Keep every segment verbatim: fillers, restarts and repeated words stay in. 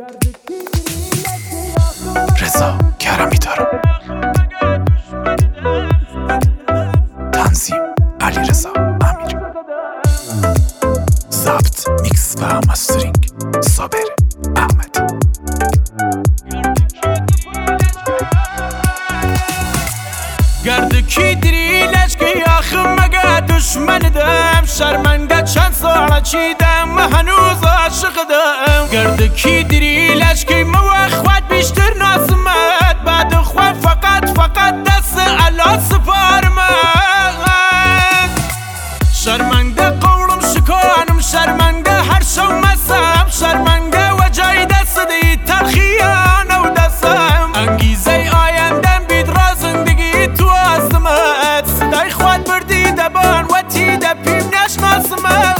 رضا کرمی دارم. تنظیم علی رضا امیری. ضبط، میکس و مسترینگ صابر احمد. گرد کی دری لشکی آخم مگه دشمن دم شرمنده چند ساله چیدم هنوز عاشق دم. گرد کی دری لشکی مو خواد بیشتر ناسمت بعد خواه فقط فقط دست علا سپارمت. شرمنده قولم شکانم شرمنده هر شو مسم شرمنده و جای دست دی تلخیانه و دستم. انگیزه آیندم بید را زندگی تو ازمت صدای خواد بردی دبان و تی دپیم نشناسمت.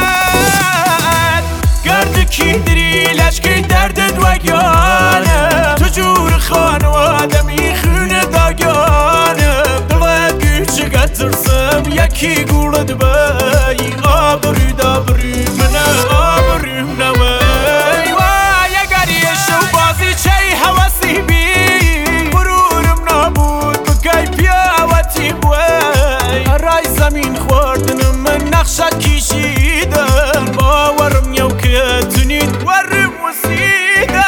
گرد کی دری لشکی دردت وگیانه تو جور خانواده میخونه داگانه. دلت گیچه ترسم یکی گولد بی آبروی دابروی منه آبرویم نوی. وای اگر یه شو بازی چه حواسی بی برورم نابود بگای پیاوتی بوی. رای زمین خوردنم من نقشت کشیدم باورم یو که تونید ورم وسیدم.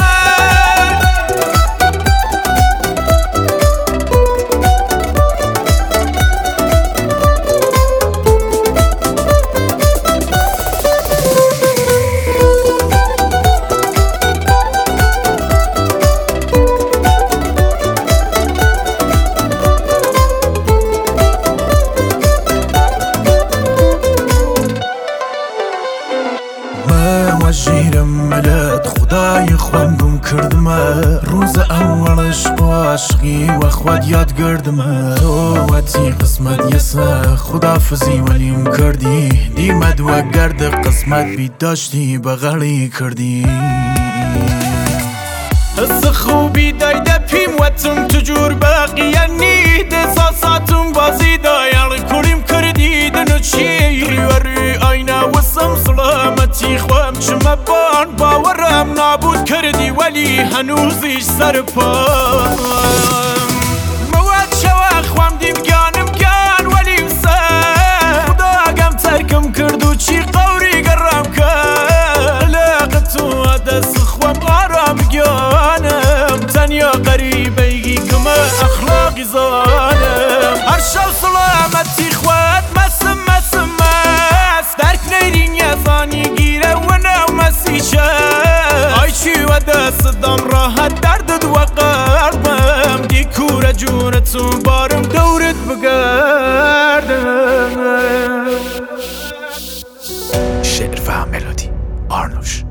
وجیرم ملت خدای خوندم کردمه روز اولش با عشقی و خود یاد گردمه. تو وقتی قسمت یسه خدافزی ولیم کردی دیمد و گرد قسمت بی داشتی بغلی کردی. حس خوبی دایده پیم وطم تجور باقیه نید احساساتم بازی دایل کلیم کردی دنو چی ریوری آینه وسم سلامتی خوام چمه بان باورم نابود کردی ولی هنوزیش سر پام. مواد شوا خوام دیم گانم گان ولیم سر خدا گم ترکم کردو چی قوری گرم کرد. لاغتو دست خوام آرام گانم تنیا قریبه کما اخلاقی زانم. هر شو سلامتی خواد مسم مسم مس درک نیرین یزانی گیره و نو مسیشه. آی چی و دست دم راحت دردد و قلبم دی کور جونتو بارم دورت بگردم. شعر و ملودی آرنوش.